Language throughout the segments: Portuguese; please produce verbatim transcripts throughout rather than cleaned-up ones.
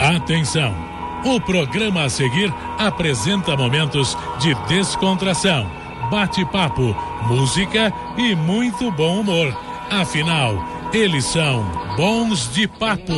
Atenção! O programa a seguir apresenta momentos de descontração, bate-papo, música e muito bom humor. Afinal, eles são bons de papo.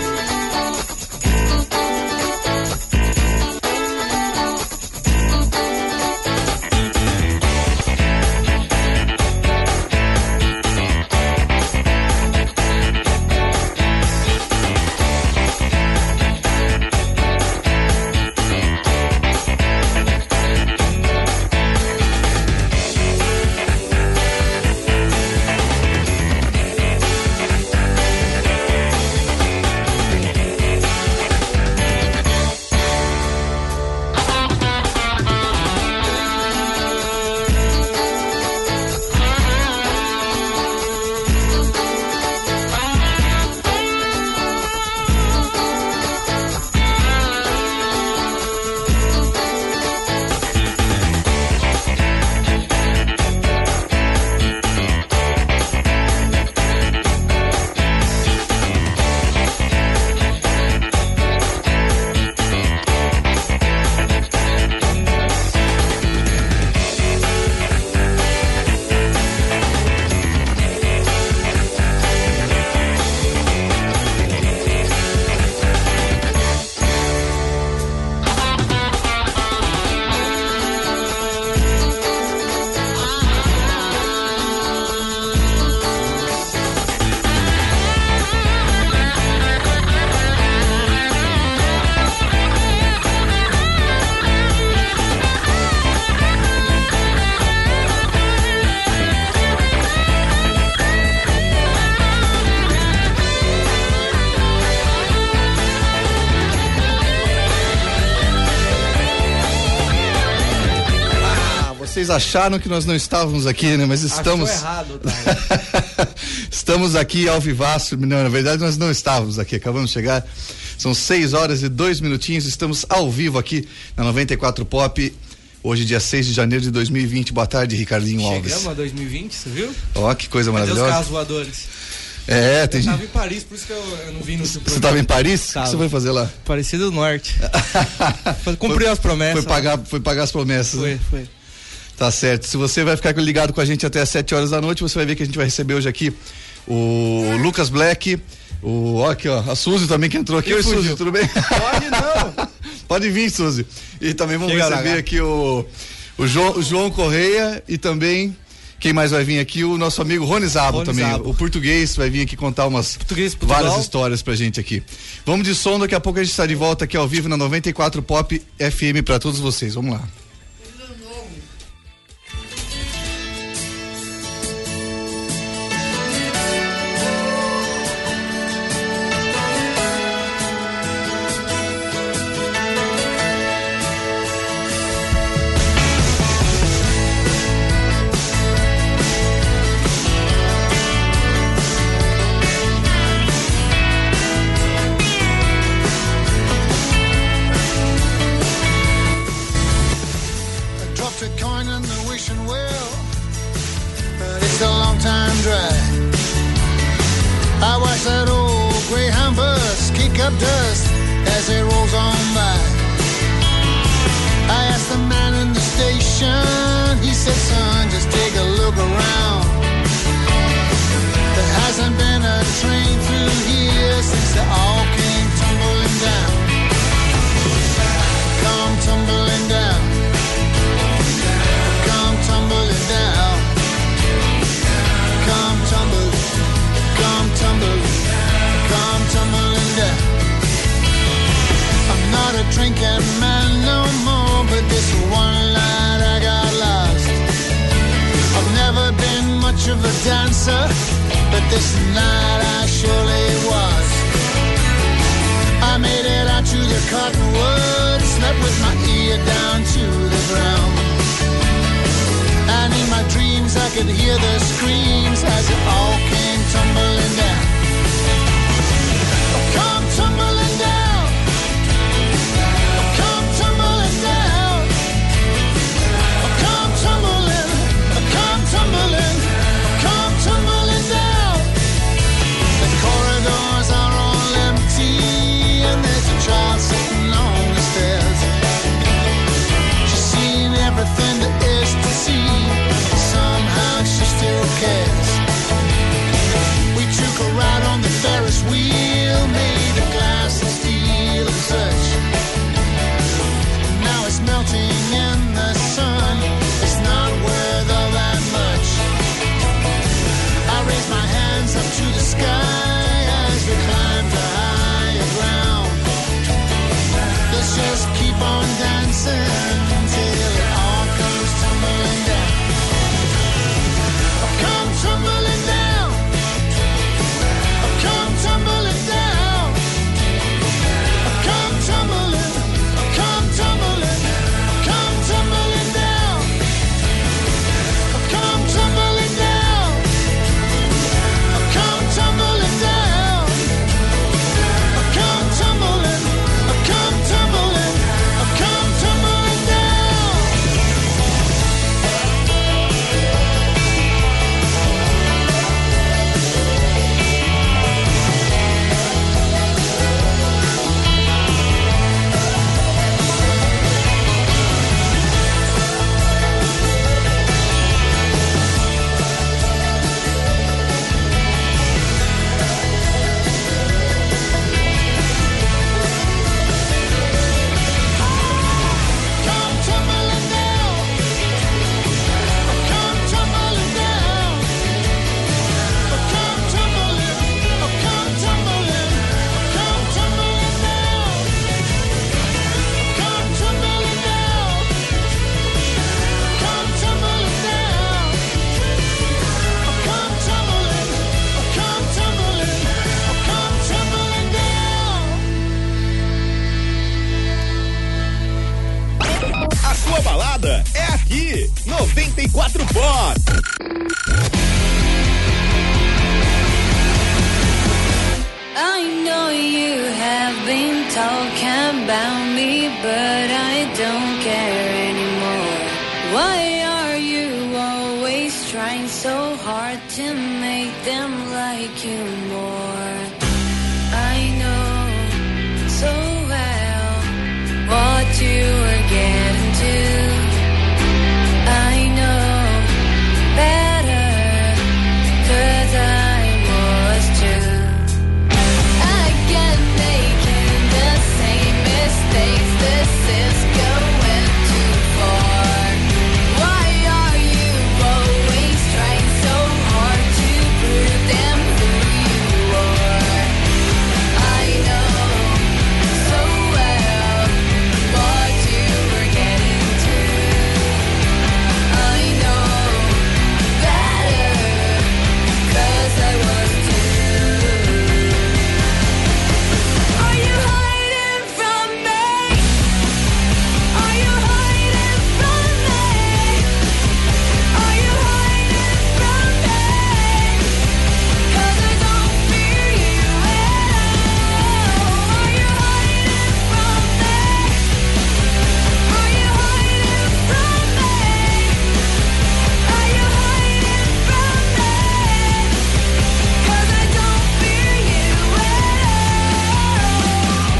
Vocês acharam que nós não estávamos aqui, né? Mas estamos. Achou errado, tá? Estamos aqui ao vivaço. Não, na verdade nós não estávamos aqui, acabamos de chegar. São seis horas e dois minutinhos. Estamos ao vivo aqui na noventa e quatro Pop. Hoje, dia seis de janeiro de dois mil e vinte. Boa tarde, Ricardinho Alves. Chegamos a dois mil e vinte, você viu? Ó, que coisa Cadê maravilhosa. os carros voadores? É, tem Eu gente. tava em Paris, por isso que eu, eu não vim no seu Você estava em Paris? Tava. O que você foi fazer lá? Parecido do Norte. Cumpriu as promessas. Foi pagar, foi pagar as promessas. Foi, né? foi. Tá certo. Se você vai ficar ligado com a gente até às sete horas da noite, você vai ver que a gente vai receber hoje aqui o Lucas Black, o, ó, aqui, ó, a Suzy também que entrou aqui. Oi, Suzy, tudo bem? Pode não. Pode vir, Suzy. E também vamos Chega receber lá, aqui o, o, João, o João Correia e também, quem mais vai vir aqui? O nosso amigo Rony Zabo Rony também. Zabo. O português vai vir aqui contar umas Português, várias histórias pra gente aqui. Vamos de som, daqui a pouco a gente está de volta aqui ao vivo na noventa e quatro Pop F M pra todos vocês. Vamos lá. Try e quatro Pop. I know you have been talking about me, but I don't care anymore. Why are you always trying so hard to make them like you more? I know so well what you were getting to. I know better, 'cause I was too. This is going too far. Why are you always trying so hard to prove them who you are? I know so well what you were getting to. I know better, 'cause I was too. Are you hiding from me? Are you hiding from me? Are you hiding from me? 'Cause I don't fear you at all. Are you hiding from me? Are you hiding from me? Are you hiding from me? 'Cause I don't fear you at all.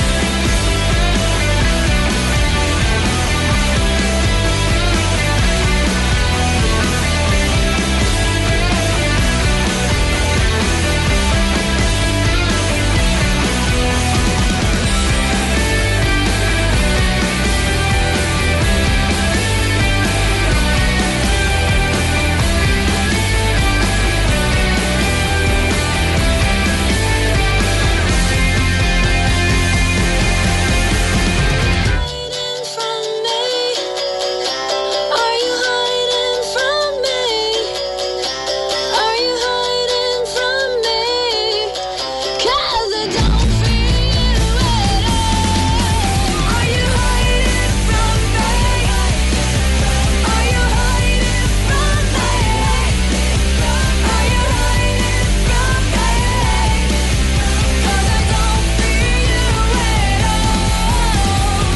Hiding from me? Are you hiding from me? Are you hiding from me? 'Cause I don't fear you at all. Are you hiding from me? Are you hiding from me? Are you hiding from me? 'Cause I don't fear you at all.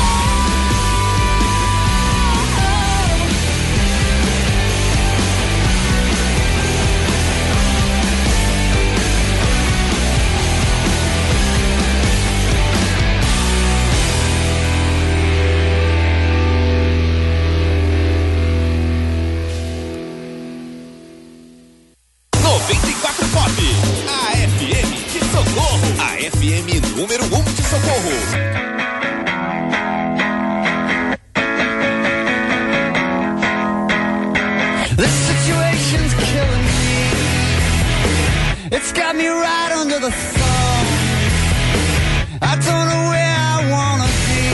noventa e quatro Pop. A F M de Socorro. A F M número um de Socorro. This situation's killing me. It's got me right under the thumb. I don't know where I wanna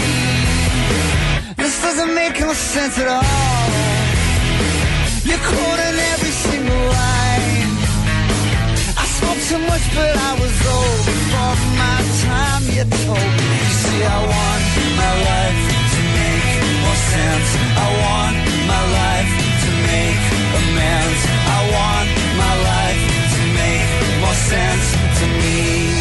be. This doesn't make no sense at all. You're quoting every single line. I spoke too much, but I was old before my time. You told me. You see, I want my life to make more sense. I want my life to make amends. I want my life to make more sense to me.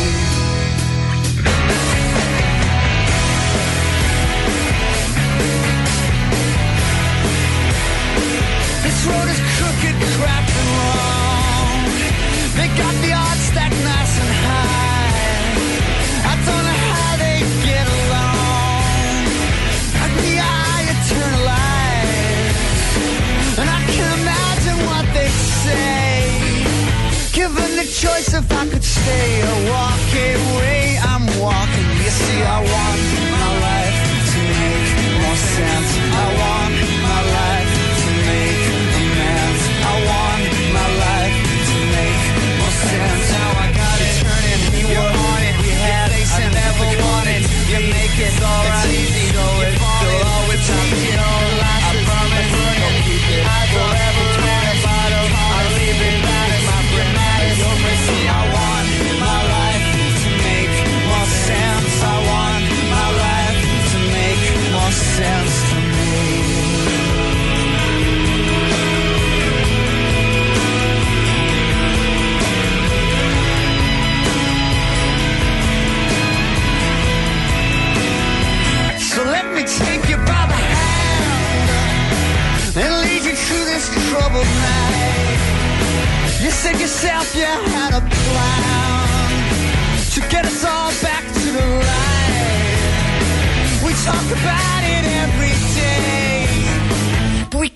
This road is crooked, cracked and wrong. They got the odds stacked nice and high. I don't know how they get along. Like the eye eternalized. And I can imagine what they say. Given the choice if I could stay or walk away, I'm walking. You see, I want my life to make more sense. I want my life to make amends. I want my life to make more sense. Now I got it turning, you're on it. You have I never wanted. You make it alright. It's easy, though it's still always taking all the losses. I promise you'll keep it. I don't ever turn a bottle. I'll leave it back in my brain. You'll see, I want my life to make more sense. I want my life to make more sense to me.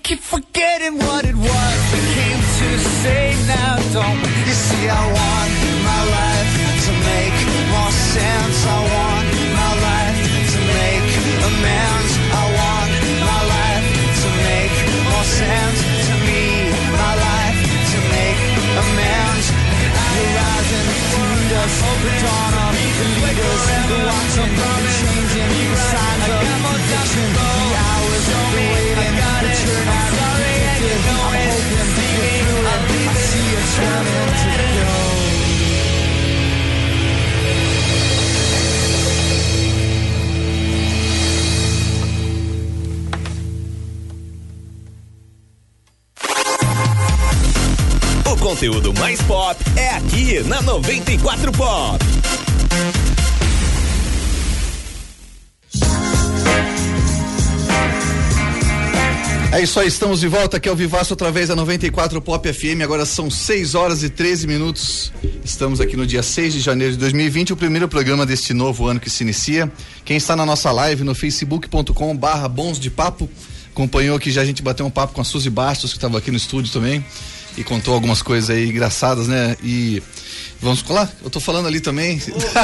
keep forgetting what it was we came to say now, don't we? You see, I want my life to make more sense. I want my life to make amends. I want my life to make more sense to me. My life to make amends. You're rising to meet us, the dawn of the leaders, the watching, the changing, the signs of addiction, the hours of the waiting, the turning, I'm sorry, I'm hoping you're through it. I see you turning to go. O conteúdo mais pop é aqui na noventa e quatro Pop. É isso aí, estamos de volta aqui ao Vivaço através da noventa e quatro Pop F M. Agora são seis horas e treze minutos. Estamos aqui no dia seis de janeiro de dois mil e vinte, o primeiro programa deste novo ano que se inicia. Quem está na nossa live no facebook ponto com barra bons de papo, acompanhou aqui já, a gente bateu um papo com a Suzy Bastos, que estava aqui no estúdio também, e contou algumas coisas aí engraçadas, né? E vamos colar? Eu tô falando ali também.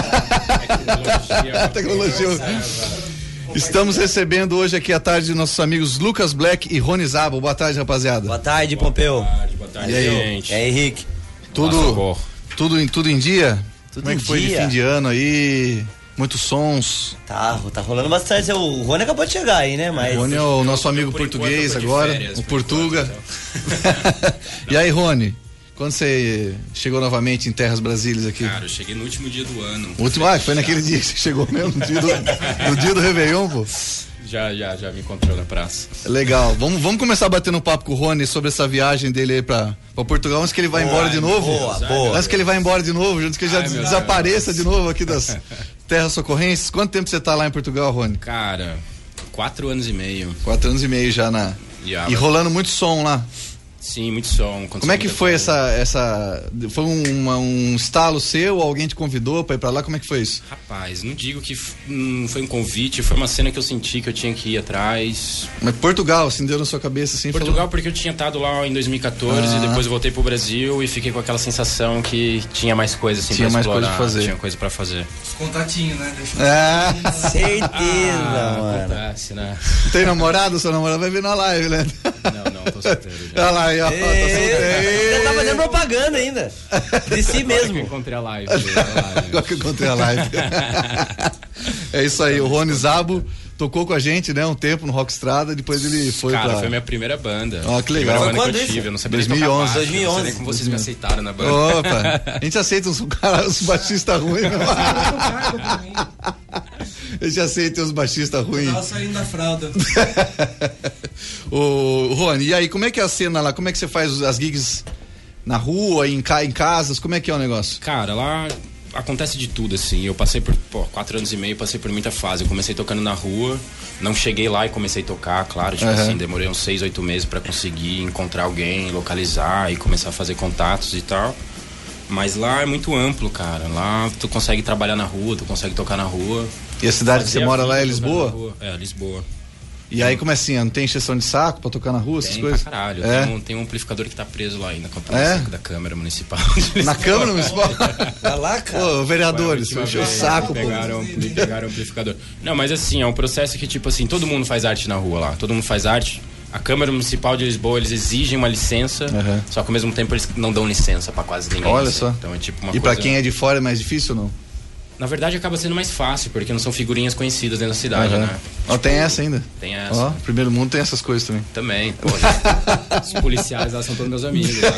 Oh, tecnologia. Tecnologia. Estamos recebendo hoje aqui à tarde nossos amigos Lucas Black e Rony Zabo. Boa tarde, rapaziada. Boa tarde, Pompeu. Boa tarde, boa tarde, e aí, gente. E aí, Henrique? Tudo, tudo, em, tudo em dia? Tudo Como é que em foi dia. de fim de ano aí? Muitos sons. Tá, tá rolando bastante. O Rony acabou de chegar aí, né? Mas... O Rony é o nosso amigo por português enquanto, eu tô de agora, férias, o por Portuga. enquanto, E aí, Rony? Quando você chegou novamente em Terras Brasílias aqui? Cara, eu cheguei no último dia do ano. O último, ah, foi naquele dia que você chegou mesmo, no dia do, no dia do Réveillon, pô. Já, já, já me encontrou na praça. Legal. Vamos, vamos começar batendo um papo com o Rony sobre essa viagem dele aí pra, pra Portugal, antes que ele vá Boa, embora de novo. boa, boa. Antes que ele vá embora de novo, antes que ele já Ai, meu desapareça Deus. de novo aqui das terras socorrentes. Quanto tempo você tá lá em Portugal, Rony? Cara, quatro anos e meio. Quatro anos e meio já na... Já, E rolando muito som lá. Sim, muito som. Como é que foi essa, essa... Foi um, uma- um estalo seu ou alguém te convidou pra ir pra lá? Como é que foi isso? Rapaz, não digo que f- não foi um convite, foi uma cena que eu senti que eu tinha que ir atrás. Mas Portugal, assim, deu na sua cabeça, assim, Portugal, falou... porque eu tinha estado lá em dois mil e quatorze, Ah. depois eu voltei pro Brasil e fiquei com aquela sensação que tinha mais coisa assim Tinha pra mais explorar, coisa pra fazer. tinha coisa pra fazer. Os contatinhos, né? Deixa É. Certeza, Ah, mano. acontece, né? Tem namorado? Seu namorado vai vir na live, né? Não, não, tô solteiro já. Olha lá, aí, ó, tá solteiro. Você tá fazendo propaganda ainda. De si Que eu mesmo. encontrei a live. a live. Agora que eu encontrei a live. É isso aí, o Rony Zabo tocou com a gente, né, um tempo no Rock Estrada, depois ele foi Cara, pra... foi minha primeira banda. Ó, que legal. Primeira Foi banda quando que eu isso? tive, eu não sabia dois mil e onze. nem tocar baixo, dois mil e onze. Eu não sei nem como vocês me aceitaram na banda. Opa, a gente aceita uns, cara, uns baixistas ruins, meu. A gente aceita uns baixistas ruins. Tava saindo da fralda. Ô, Rony, e aí, como é que é a cena lá? Como é que você faz as gigs na rua, em, ca- em casas? Como é que é o negócio? Cara, lá acontece de tudo, assim. Eu passei por pô, quatro anos e meio, passei por muita fase. Eu comecei tocando na rua, não cheguei lá e comecei a tocar, claro. Tipo Uhum. assim, demorei uns seis, oito meses pra conseguir encontrar alguém, localizar e começar a fazer contatos e tal. Mas lá é muito amplo, cara. Lá tu consegue trabalhar na rua, tu consegue tocar na rua. E a cidade que você Fazer a mora vida lá é tocando Lisboa? na rua. É, Lisboa. E aí, como é assim? Não tem exceção de saco pra tocar na rua, essas Tem coisas? pra caralho. É? Tem, um, tem um amplificador que tá preso lá ainda, com a É? da Câmara Municipal. Na Câmara Municipal? Vai lá, cara. Ô, vereadores, Foi a última encheu o vez saco, que pô. pegaram, que pegaram o amplificador. Não, mas assim, é um processo que, tipo assim, todo mundo faz arte na rua lá. Todo mundo faz arte. A Câmara Municipal de Lisboa, eles exigem uma licença, Uhum. só que ao mesmo tempo eles não dão licença pra quase ninguém. Olha assim. só. Então é tipo uma E pra coisa... quem é de fora é mais difícil ou não? Na verdade acaba sendo mais fácil, porque não são figurinhas conhecidas dentro da cidade, Aham. né? Ó, tem essa ainda. Tem essa. Ó, primeiro mundo tem essas coisas também. Também, pô. Os policiais lá são todos meus amigos. Lá.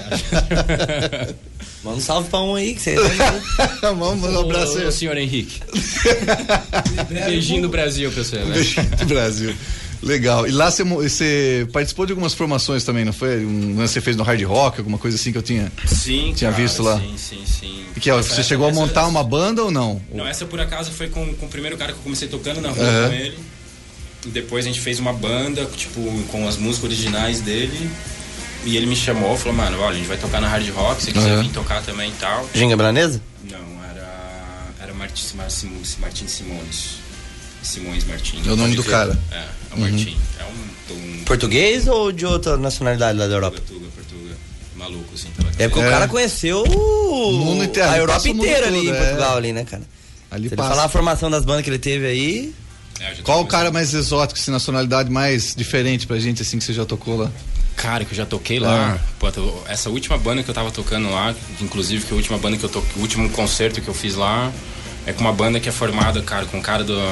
Manda um salve pra um aí que você. Vamos mandar um abraço Ô, aí. ô, senhor Henrique. Beijinho do Brasil pra você, né? do Brasil. Legal. E lá você, mo- você participou de algumas formações também, não foi? Um, você fez no hard rock, alguma coisa assim que eu tinha. Sim, Tinha cara, visto lá. Sim, sim, sim. E que, ó, Essa- você chegou a essa- montar essa- uma banda ou não? Não, essa por acaso foi com, com o primeiro cara que eu comecei tocando na rua Aham. com ele. E depois a gente fez uma banda, tipo, com as músicas originais dele. E ele me chamou, falou, mano, olha, a gente vai tocar na hard rock, se você quiser Aham. vir tocar também e tal. Ginga Branesa? Não, era. Era Martin, Martin, Martin Simones. Simões Martins. É o nome do cara. É, é o uhum. Martins. É um, um... Português ou de outra nacionalidade lá da Europa? Portuga, Portuga. Maluco, assim. Tava é porque é. o cara conheceu o mundo inteiro, a Europa inteira ali todo, em Portugal, é. ali, né, cara? Ali Se passa. ele falar a formação das bandas que ele teve aí... É, qual o cara mais exótico, assim, nacionalidade mais diferente pra gente, assim, que você já tocou lá? Cara, que eu já toquei lá, ah. pô, essa última banda que eu tava tocando lá, inclusive que a última banda que eu toquei, o último concerto que eu fiz lá, é com uma banda que é formada, cara, com um cara do...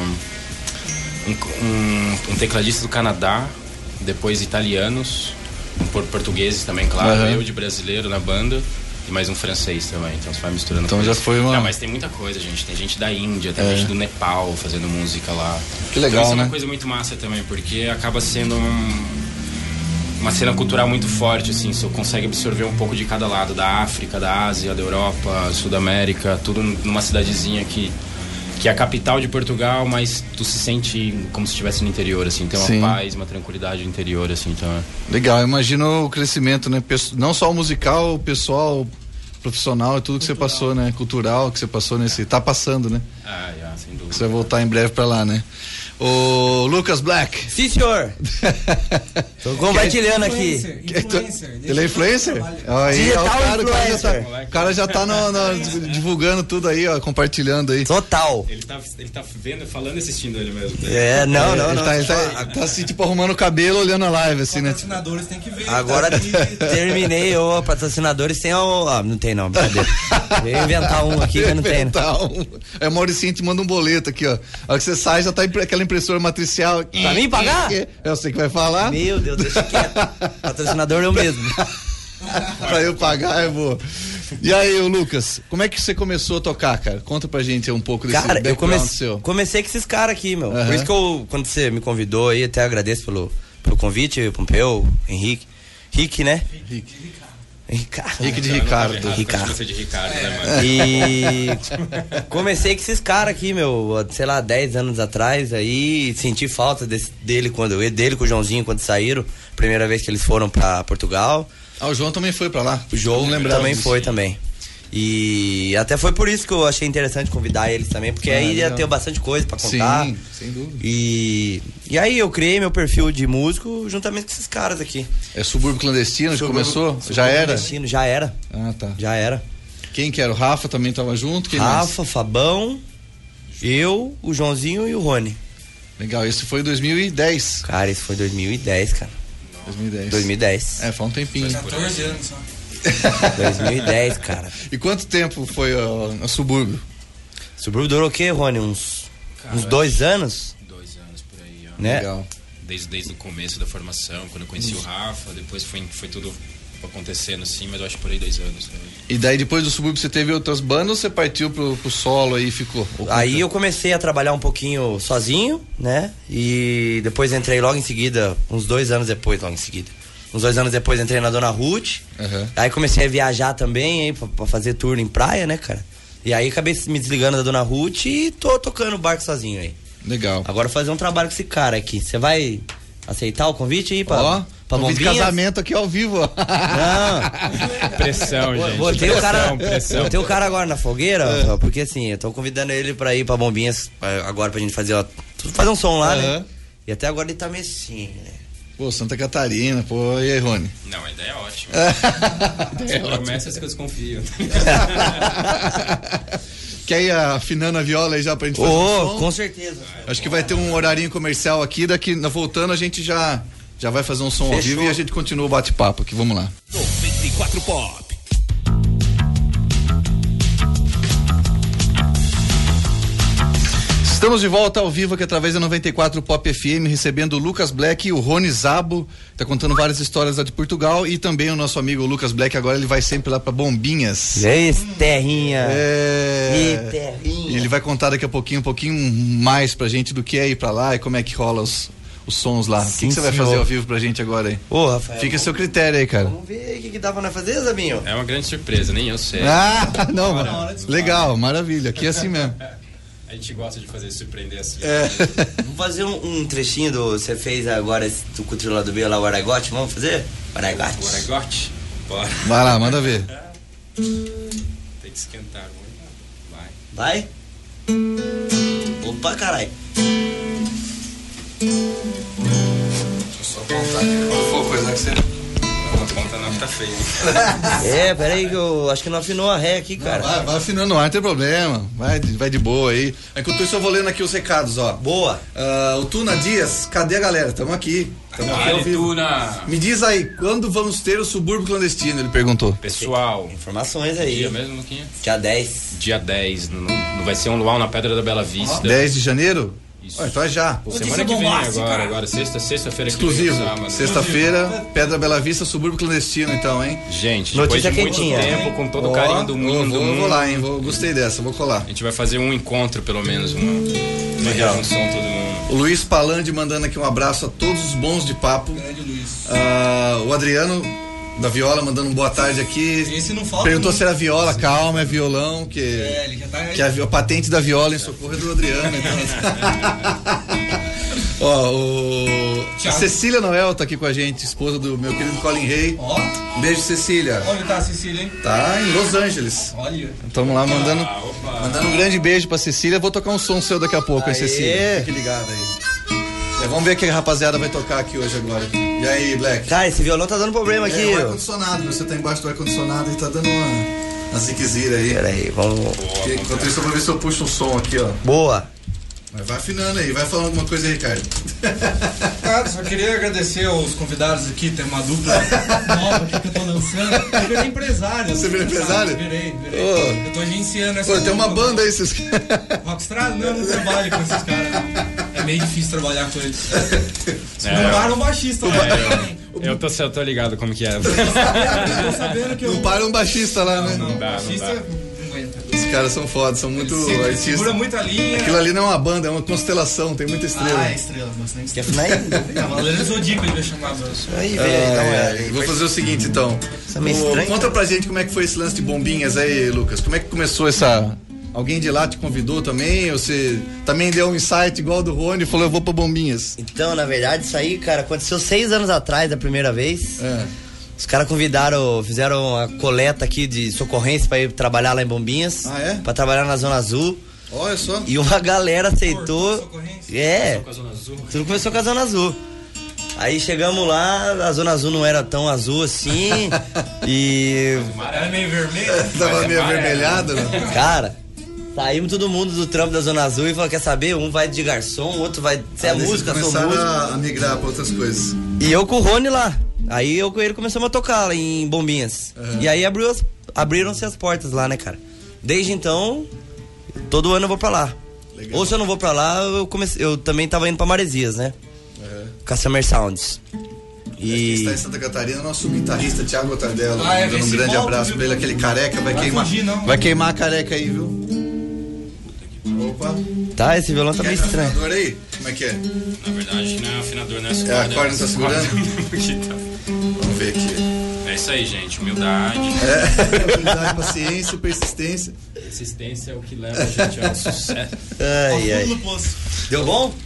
Um, um, um tecladista do Canadá, depois italianos, um portugueses também, claro, uhum. eu de brasileiro na banda. E mais um francês também, então você vai misturando. Então já isso. foi uma... Não, mas tem muita coisa, gente. Tem gente da Índia, tem é. gente do Nepal fazendo música lá. Que legal, então, isso né? é uma coisa muito massa também, porque acaba sendo um, uma cena cultural muito forte, assim. Você consegue absorver um pouco de cada lado, da África, da Ásia, da Europa, Sul da América, tudo numa cidadezinha que, que é a capital de Portugal, mas tu se sente como se estivesse no interior, assim. Tem uma Sim. paz, uma tranquilidade no interior, assim, então é... Legal, eu imagino o crescimento, né? Não só o musical, o pessoal profissional e tudo que Cultural. Você passou, né? Cultural que você passou nesse... Tá passando, né? Ah, yeah, sem dúvida. Você vai voltar em breve pra lá, né? O Lucas Black. Sim, senhor. Tô compartilhando aqui. Influencer. Ele é influencer? Aí, ó, o, cara, o, cara já tá, o cara já tá no, no, divulgando tudo aí, ó, compartilhando aí. Total. Ele tá, ele tá vendo, falando e assistindo ele mesmo. É, não, é, não, ele não. Tá, ele tá, tá assim, tipo, arrumando o cabelo, olhando a live, assim, né? Patrocinadores tem que ver. Agora tá terminei, ô, patrocinadores tem o... Ah, não tem não, brincadeira. Eu ia inventar um aqui, mas não tem. Um. É, o Mauricinho te manda um boleto aqui, ó. A hora que você sai, já tá aquela impressora matricial. Pra mim pagar? Eu sei que vai falar. Meu Deus, deixa quieto. Patrocinador eu mesmo. Pra eu pagar, eu vou. E aí, ô Lucas, como é que você começou a tocar, cara? Conta pra gente um pouco desse cara, background eu comece, seu. Comecei com esses caras aqui, meu. Uhum. Por isso que eu, quando você me convidou aí, até agradeço pelo, pelo convite, Pompeu, Henrique. Rick, né? Rick. Ricardo. Rick de Ricardo. Ricardo. Ricardo. de Ricardo, né, mano? E comecei com esses caras aqui, meu, sei lá, dez anos atrás, aí senti falta desse, dele quando eu dele com o Joãozinho quando saíram, primeira vez que eles foram pra Portugal. Ah, o João também foi pra lá. O João também foi também. E até foi por isso que eu achei interessante convidar eles também, porque ah, aí legal. Ia ter bastante coisa pra contar. Sim, sem dúvida. E, e aí eu criei meu perfil de músico juntamente com esses caras aqui. É Subúrbio Clandestino que começou? Subúrbio já era? Clandestino, já era. Ah, tá. Já era. Quem que era? O Rafa também tava junto? Quem Rafa, mais? Fabão, eu, o Joãozinho e o Rony. Legal, esse foi em dois mil e dez. Cara, esse foi dois mil e dez, cara. dois mil e dez. dois mil e dez. É, faz um tempinho. Faz quatorze anos só. dois mil e dez, cara. E quanto tempo foi a, a Subúrbio? Subúrbio durou o quê, Rony? Uns, cara, uns dois anos? Dois anos por aí, ó. Né? Legal. Desde, desde o começo da formação, quando eu conheci Isso. o Rafa, depois foi, foi tudo acontecendo assim, mas eu acho por aí dois anos. Né? E daí depois do Subúrbio você teve outras bandas ou você partiu pro, pro solo aí e ficou? Aí eu comecei a trabalhar um pouquinho sozinho, né? E depois entrei logo em seguida, uns dois anos depois, logo em seguida. Uns dois anos depois entrei na Dona Ruth. Uhum. Aí comecei a viajar também aí pra, pra fazer tour em praia, né, cara? E aí acabei me desligando da Dona Ruth e tô tocando o barco sozinho aí. Legal. Agora fazer um trabalho com esse cara aqui. Você vai aceitar o convite aí pra, ó, pra convite de casamento aqui ao vivo, ó. Não. Pressão, gente. Botei pressão, o cara, pressão. Botei o cara agora na fogueira, é. Porque assim, eu tô convidando ele pra ir pra Bombinhas agora pra gente fazer, ó, fazer um som lá, uhum. né? E até agora ele tá meio assim, né? Pô, Santa Catarina, pô, e aí, Rony? Não, a ideia é ótima. Você promessa as que eu desconfio. Quer ir afinando a viola aí já pra gente fazer oh, um som? Com certeza. Acho que vai ter um horarinho comercial aqui, daqui, voltando a gente já, já vai fazer um som Fechou. Ao vivo e a gente continua o bate-papo aqui, vamos lá. noventa e quatro Pop. Estamos de volta ao vivo aqui através da noventa e quatro Pop F M, recebendo o Lucas Black e o Rony Zabo, tá contando várias histórias lá de Portugal, e também o nosso amigo Lucas Black, agora ele vai sempre lá pra Bombinhas. Esse terrinha. É. E terrinha. E ele vai contar daqui a pouquinho, um pouquinho mais pra gente do que é ir pra lá e como é que rola os, os sons lá. Sim, o que, que você vai fazer ao vivo pra gente agora aí? Ô, Rafael. Fica a seu critério aí, cara. Vamos ver o que, que dá pra fazer, Zabinho. É uma grande surpresa, nem eu sei. Ah, não, mano. Legal, maravilha. Aqui é assim mesmo. A gente gosta de fazer surpreender assim. É. Vamos fazer um, um trechinho do. Você fez agora esse, do com o trio lá do B lá, o Aragote? Vamos fazer? O Aragote. O Aragote? Bora. Vai lá, manda ver. Tem que esquentar. Vai. Vai? Opa, caralho. Só contar aqui. Qual foi a coisa que você... A conta não tá feia. É, peraí que eu acho que não afinou a ré aqui, cara. Não, vai, vai afinando no ar, não tem problema. Vai, vai de boa aí. Enquanto isso, eu vou lendo aqui os recados, ó. Boa. Uh, o Tuna Dias, cadê a galera? Tamo aqui. Tamo aqui ao vivo. Tuna. Me diz aí, quando vamos ter o subúrbio clandestino? Ele perguntou. Pessoal, Informações aí. dia mesmo, Luquinha? Dia dez. Dia dez, no, no, vai ser um luau na Pedra da Bela Vista. dez de janeiro? Isso. Ó, então é já. Pô, semana que vem agora, agora, sexta, sexta-feira que vem, Exclusivo. sábado. Sexta-feira, Pedra Bela Vista, subúrbio clandestino, então, hein? Gente, Notícia depois de muito quentinha. tempo, com todo o Ó, carinho do mundo, eu do vou, mundo, vou lá, hein? Vou, gostei dessa, vou colar. a gente vai fazer um encontro, pelo menos, uma, uma Legal. junção, todo mundo. O Luiz Palandi mandando aqui um abraço a todos os bons de papo. Grande Luiz. Ah, o Adriano da Viola mandando um boa tarde aqui. Esse não falta. Perguntou muito. se era viola, calma, é violão, que, É, ele já tá. que a, vi- a patente da viola em socorro é do Adriano. Então. Ó, o... a Thiago. Cecília Noel tá aqui com a gente, esposa do meu querido Colin Rey. Ó, Beijo, Cecília. onde tá a Cecília, hein? Tá em Los Angeles. Olha. Tamo lá mandando, Ah, opa. mandando um grande beijo pra Cecília. Vou tocar um som seu daqui a pouco, hein, Aê. Cecília. Fique ligado aí. É, vamos ver o que a rapaziada vai tocar aqui hoje agora. E aí, Black? Cara, esse violão tá dando problema aqui. É, o ó. ar-condicionado, você tá embaixo do ar-condicionado e tá dando uma, uma ziquezira aí. Peraí, vamos. E, enquanto isso, eu vou ver se eu puxo um som aqui, ó. Boa. Mas vai afinando aí, vai falando alguma coisa aí, Ricardo. Cara, só queria agradecer aos convidados aqui, tem uma dupla nova aqui que eu tô lançando. Eu virei empresário. Você virou empresário? Virei, virei. Ô. Eu tô agenciando essa Pô, tem uma dupla. banda aí, vocês. Rockstar? Não, eu não trabalho com esses caras. É meio difícil trabalhar com eles. É, Não para um baixista lá. Eu tô, eu tô ligado como que é. Eu tô sabendo que eu. Não para um baixista lá, né? Não, dá, não baixista dá. não aguenta. Os caras são foda, são muito Segura, artistas. segura muita linha. Aquilo ali não é uma banda, é uma constelação, tem muita estrela. Ah, é estrela, bastante Quer estrela. afinar aí? Cavaleiro do Zodíaco ele vai chamar. Aí, velho, Ah, dá uma é. olhada aí. Vou fazer o seguinte, então. Isso é meio O- estranho, conta pra gente como é que foi esse lance de bombinhas aí, Lucas. Como é que começou essa... Alguém de lá te convidou também? Ou você também deu um insight igual do Rony e falou, eu vou pra bombinhas? Então, na verdade, isso aí, cara, aconteceu seis anos atrás, da primeira vez. É. Os caras convidaram, fizeram uma coleta aqui de socorrência pra ir trabalhar lá em Bombinhas. Ah, é? Pra trabalhar na Zona Azul. Olha só. E uma galera aceitou. Socorrência? É, tudo começou com a Zona Azul. Aí chegamos lá, a Zona Azul não era tão azul assim. E, Era meio vermelho. Tava meio amarelo. avermelhado, né? cara, saímos todo mundo do trampo da Zona Azul e falou, quer saber? Um vai de garçom, o outro vai ser a Aí vocês música, sou começaram músico. a, a migrar pra outras coisas. E eu com o Rony lá. Aí eu com ele começamos a tocar lá em Bombinhas. Uhum. E aí abriu as- abriram-se as portas lá, né, cara? Desde então, todo ano eu vou pra lá. Legal. Ou se eu não vou pra lá, eu, comecei, eu também tava indo pra Maresias, né? Uhum. Com a Summer Sounds. Quem E. está em Santa Catarina, nosso guitarrista Thiago Tardello. Ah, é, dando um esse grande volta, abraço viu? pra ele, aquele careca, vai, Vai queimar. fugir, não. Vai queimar a careca aí, viu? Opa. Tá, esse violão tá Quer meio estranho. afinador aí? Como é que é? Na verdade, não é afinador, não é É, corda. a corda não tá segurando? Vamos ver aqui. É isso aí, gente. Humildade, É, humildade, paciência, persistência. persistência é o que leva a gente ao sucesso. Ai, ai. Fundo do poço. Deu bom?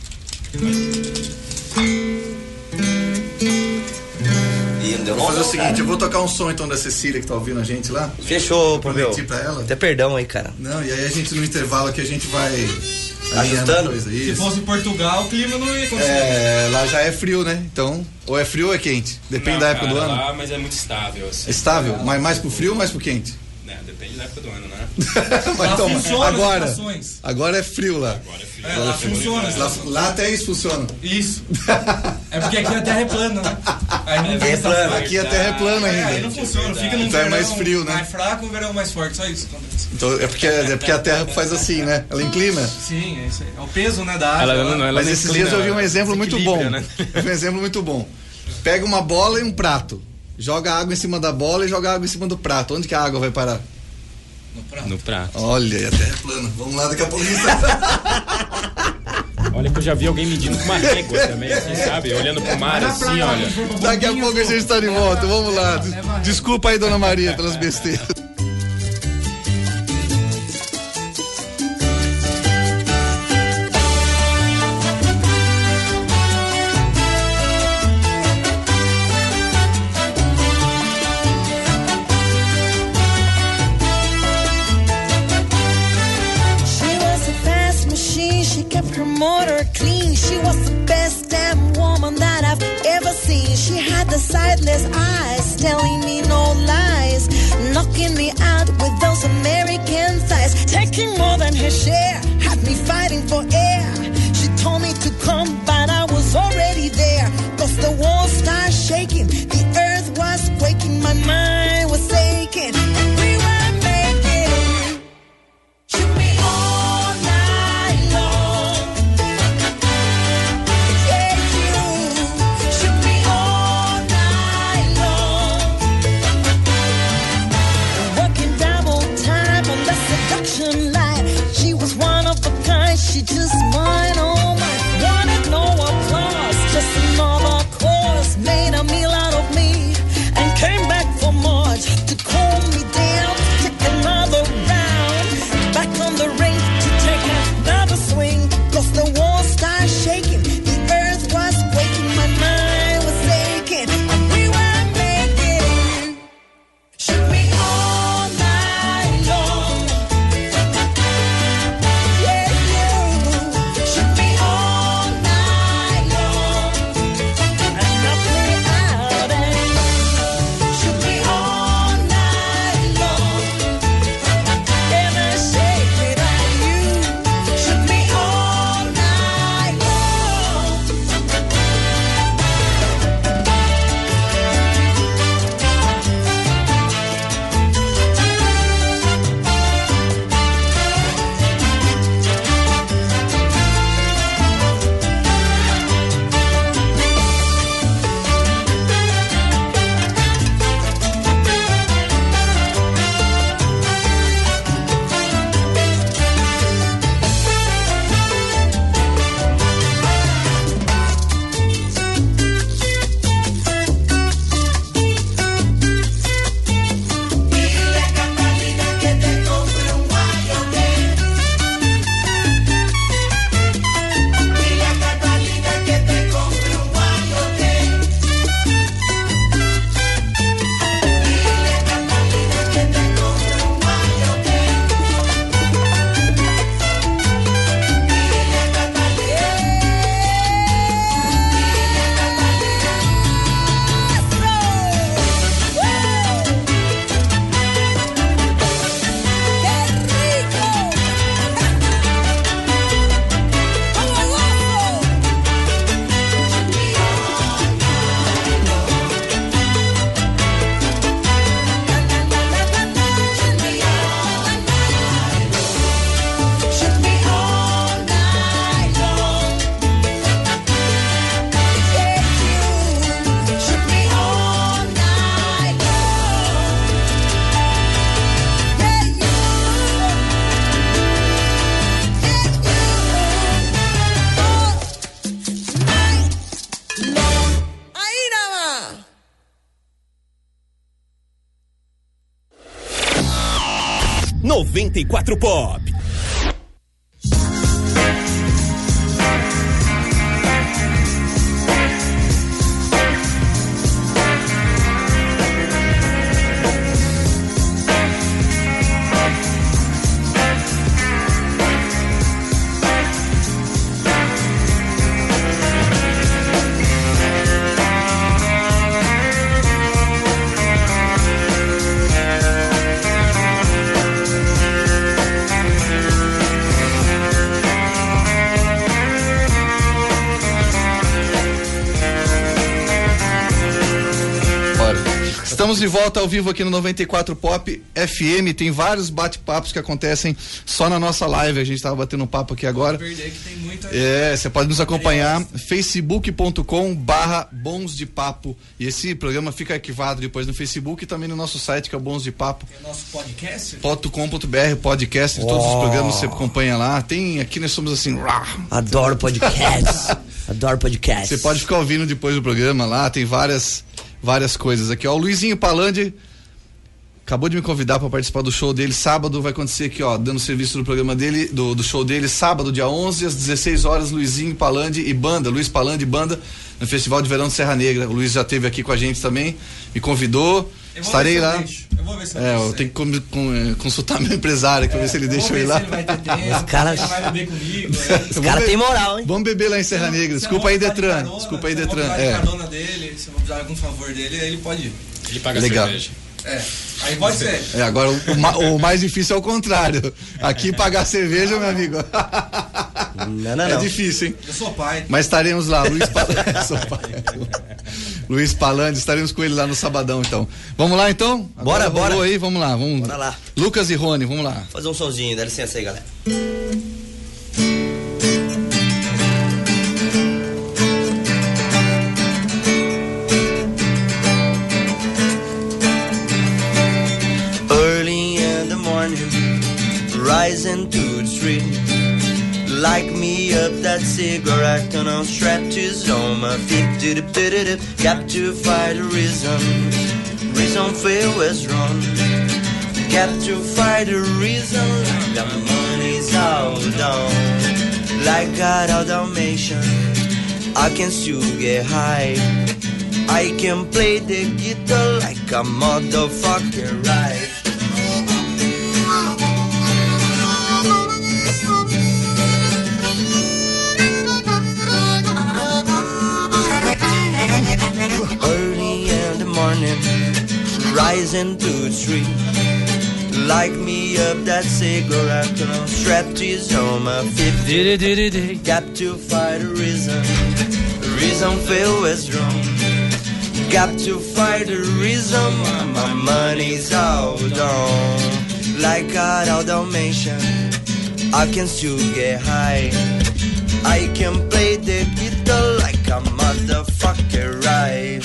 Ih, não deu Vou bom. fazer o não, seguinte, cara. eu vou tocar um som então da Cecília que tá ouvindo a gente lá. Fechou, pô, meu. Prometi pra ela. Até perdão aí, cara. Não, e aí a gente no intervalo aqui a gente vai alinhando Ajustando? a coisa, Se isso. fosse Portugal, o clima não ia acontecer. É, lá já é frio, né? Então, ou é frio ou é quente. Depende Não, da época cara, do ano. Lá, mas é muito estável, assim. Estável, mas mais pro frio ou mais pro quente? É, depende da época do ano, né? Mas Lá então, funciona as agora, estações. agora é frio lá. Agora é frio. É, lá funciona. Lá, lá até isso funciona. Isso. É porque aqui a terra é plana, né? Aí não É plana. Aqui a terra é plana É, aí ainda. não funciona. Fica num Então é mais verão frio, né? mais fraco, um verão mais forte. Só isso que acontece. Então, é porque, é porque a terra faz assim, né? Ela inclina. Sim, é isso aí. É o peso, né, da água. Ela, lá. não, ela Mas não esses inclina, dias eu vi um ela exemplo muito bom. desequilibra, né? Eu vi um exemplo muito bom. Pega uma bola e um prato. Joga água em cima da bola e joga água em cima do prato. Onde que a água vai parar? No prato. No prato. Olha, e a terra é plana. Vamos lá daqui a pouco. Olha que eu já vi alguém medindo com uma régua também, assim, sabe? Olhando pro mar assim, olha. Daqui a pouco a gente está de volta. Vamos lá. Desculpa aí, dona Maria, pelas besteiras. She was a fast machine, she kept her motor clean. She was the best damn woman that I've ever seen. She had the sightless eyes, telling me no lies, knocking me out with those American thighs, taking more than her share, had me fighting for air. She told me to come, but I was already there. Cause the walls started shaking, the earth was quaking, my mind was aching. We were making, shoot me all night long. Yeah, you shoot me all night long. Working double time on the seduction line. She was one of a kind, she just mine, oh mine. Wanted no applause, just another course. Made a meal out of me and came back for more. To calm me down, take another round. Back on the ring to take another swing. Cause the walls started shaking, the earth was quaking, my mind was aching. And we were making, shoot me all night long. Yeah, you shoot me all night long. And knock me out and shoot me all night long. And I shake it at you, shoot me all night long. Dile a Catalina que te compre un guayote. Dile a Catalina que te compre un guayote. Dile a Catalina que te compre un guayote. Dile a Catalina. Dile a Catalina. Shoot me all night long. Yeah, you shoot me all night long. Yeah, you, yeah, you all night long. Ahí nada más. noventa e quatro Pop. Estamos de volta ao vivo aqui no noventa e quatro Pop F M. Tem vários bate-papos que acontecem só na nossa live. A gente estava batendo um papo aqui agora. Perder que tem muita. É, você pode nos acompanhar facebook ponto com barra Bons de Papo. E esse programa fica arquivado depois no Facebook e também no nosso site, que é o Bons de Papo. É o nosso podcast? ponto com ponto br, podcast de todos Oh. os programas você acompanha lá. Tem aqui, nós somos assim. Adoro podcasts. Adoro podcasts. Você pode ficar ouvindo depois do programa lá, tem várias várias coisas aqui, ó. O Luizinho Palandi acabou de me convidar para participar do show dele sábado, vai acontecer aqui, ó, dando serviço do programa dele, do, do show dele, sábado, dia onze, às dezesseis horas, Luizinho Palandi e banda, Luiz Palandi e banda, no Festival de Verão de Serra Negra. O Luiz já esteve aqui com a gente também, me convidou, estarei lá. Eu vou vou ver se eu É, eu consigo. tenho que com- com- consultar meu empresário pra ver se ele deixa eu ir lá. Vamos ver se ele vai ter tempo, Os caras- se ele vai beber comigo. né? Os Vamos caras ver- têm moral, hein? Vamos beber lá em Serra Negra. Se Desculpa eu aí, vou precisar de Detran. carona, Desculpa aí, se eu vou Detran. precisar de É. carona dele, se eu vou precisar de algum favor dele, aí ele pode ir. Ele paga Legal. cerveja. É, aí pode ser. É, agora o, o ma- o mais difícil é o contrário. Aqui pagar cerveja, meu amigo. Não, não, É não. difícil, hein? Eu sou pai. Mas estaremos lá, Luiz Palandi. Sou pai. Luiz Palandi, estaremos com ele lá no sabadão, então. Vamos lá, então? Bora, Agora rolou bora. aí, vamos lá, vamos. Bora lá. Lucas e Rony, vamos lá. Fazer um sonzinho, dá licença aí, galera. Early in the morning, rising to the street. Like me up that cigarette and I'm strapped to his on my feet. Do-do-do-do-do. Got to fight the reason. Reason feel was wrong. Got to fight the reason. The money's all down. Like God out Dalmatian, I can still get high. I can play the guitar like a motherfucker, right? Early in the morning, rising to the street. Like me up that cigarette and I'm strapped to his on my feet. Got to fight a reason. The reason feel was wrong. Got to fight the reason. My money's all down. Like God out Dalmatian, I can still get high. I can play the guitar like a motherfucker, right?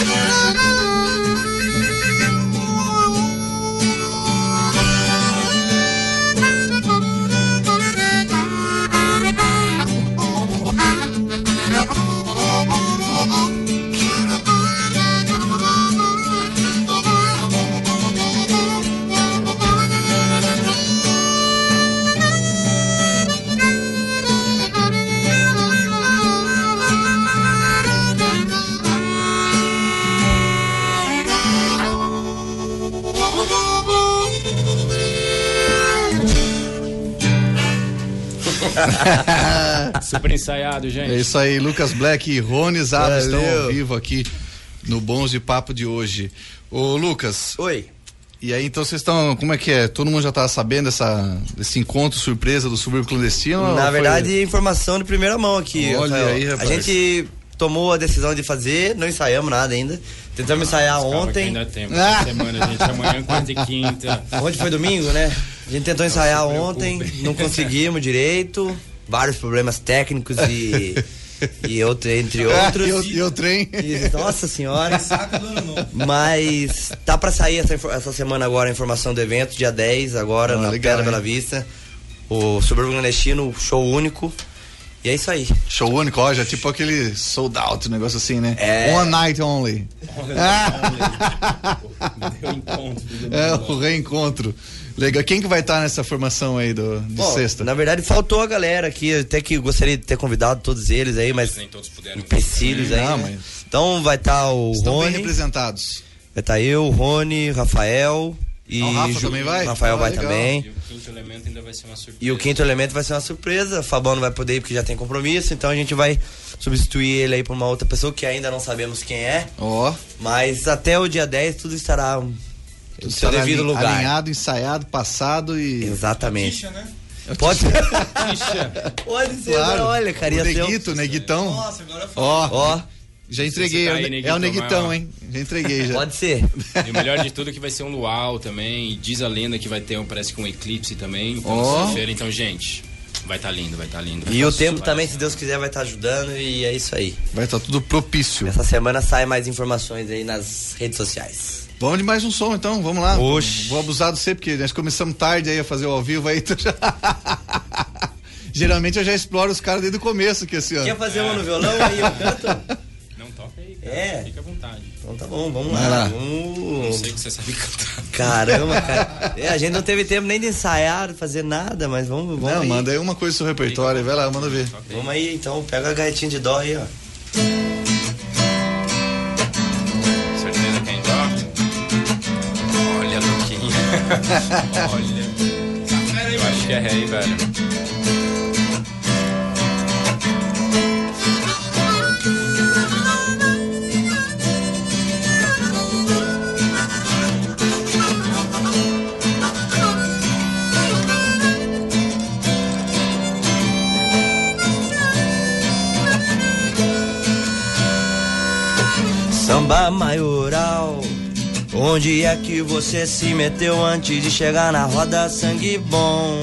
Super ensaiado, gente. É isso aí, Lucas Black e Rony Zaba estão Valeu. ao vivo aqui no Bons de Papo de hoje. Ô, Lucas, Oi. e aí então vocês estão, como é que é? Todo mundo já tá sabendo dessa, desse encontro surpresa do subúrbio clandestino? ou Na foi- verdade, informação de primeira mão aqui. Olha Rafael. aí, rapaz. A gente tomou a decisão de fazer, não ensaiamos nada ainda. Tentamos ensaiar Calma que ontem. ainda tempo. Ah. Essa semana, gente. Amanhã, quarta e quinta. Ontem foi domingo, né? A gente tentou ensaiar se ontem, preocupe. não conseguimos direito. Vários problemas técnicos e, e outro, entre outros. E o, e o trem? E, nossa senhora. Saco do ano novo. Mas tá pra sair essa, info- essa semana agora a informação do evento, dia dez, agora Ah, na legal, Pedra hein? Bela Vista. O Subúrbio Clandestino, show único. E é isso aí. Show único, ó, já tipo aquele sold out, um negócio assim, né? É. One night only. Deu encontro. tudo É, bom. o reencontro. Legal. Quem que vai estar nessa formação aí do, de Bom, sexta? na verdade faltou a galera aqui, até que gostaria de ter convidado todos eles aí, mas Nem todos puderam. empecilhos aí. Não, né? mas Então vai estar o estão bem Rony, representados. vai estar eu, o Rony, Rafael e Ah, o Rafa Ju- também vai? Rafael Ah, vai legal. também. E o quinto elemento ainda vai ser uma surpresa. E o quinto elemento vai ser uma surpresa. O Fabão não vai poder ir porque já tem compromisso, então a gente vai substituir ele aí por uma outra pessoa que ainda não sabemos quem é. Ó, Mas até o dia dez tudo estará no tudo seu estará devido ali- lugar. alinhado, ensaiado, passado e... Exatamente. Ficha, né? Pode ser. Pode ser, Claro. né? Olha, cara, o ia ser um- Neguito, Neguitão. Nossa, agora foi. Ó, Ó, já entreguei. Você tá é o aí, Ne- Neguitão, é o Neguitão, vai, ó. hein? Já entreguei já. pode ser. E o melhor de tudo é que vai ser um luau também. E diz a lenda que vai ter, um, parece que um eclipse também. Então, Ó. sexta-feira. Então, gente, vai estar lindo, vai estar lindo. vai E tá o tempo super- também, se Deus quiser, vai estar ajudando e é isso aí. Vai estar tudo propício. Essa semana sai mais informações aí nas redes sociais. Vamos de mais um som então, vamos lá. Oxe. Vou abusar do você, porque nós começamos tarde aí a fazer o ao vivo aí. tu já- Geralmente eu já exploro os caras desde o começo, que assim, ó. Quer fazer uma no violão aí eu canto? Não, toca aí, cara. É. Fica à vontade. Então tá bom, vamos Vai lá. lá. Não Vamos... sei que você sabe cantar. Caramba, cara. É, a gente não teve tempo nem de ensaiar, de fazer nada, mas vamos, vamos Não, aí. manda aí uma coisa do seu repertório, vai lá, manda ver. Toca aí. Vamos aí, então. Pega a gaietinha de dó aí, ó. Certeza quem toca? Olha, Luquinha. Olha, eu acho que é rei, velho. Samba maioral, onde é que você se meteu antes de chegar na roda sangue bom?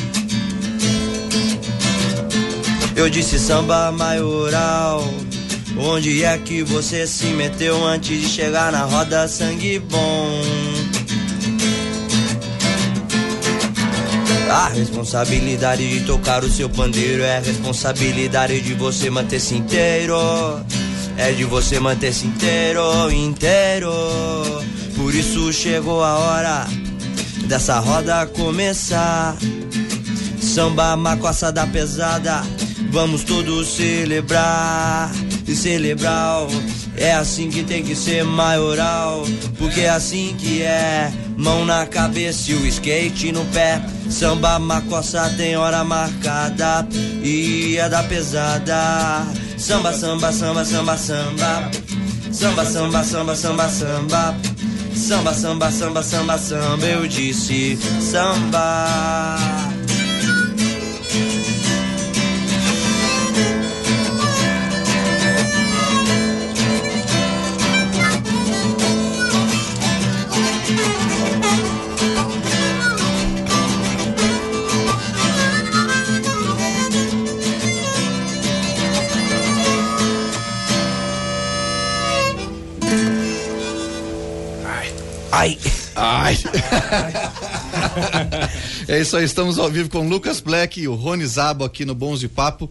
Eu disse samba maioral, onde é que você se meteu antes de chegar na roda sangue bom? A responsabilidade de tocar o seu pandeiro é a responsabilidade de você manter-se inteiro. É de você manter-se inteiro, inteiro. Por isso chegou a hora dessa roda começar. Samba, macossa da pesada, vamos todos celebrar. E celebrar, é assim que tem que ser maioral. Porque é assim que é, mão na cabeça e o skate no pé. Samba, macossa tem hora marcada e é da pesada. Samba, samba, samba, samba, samba. Samba, samba, samba, samba, samba. Samba, samba, samba, samba, samba. Eu disse samba. Ai. Ai. É isso aí, estamos ao vivo com o Lucas Black e o Rony Zabo aqui no Bons de Papo.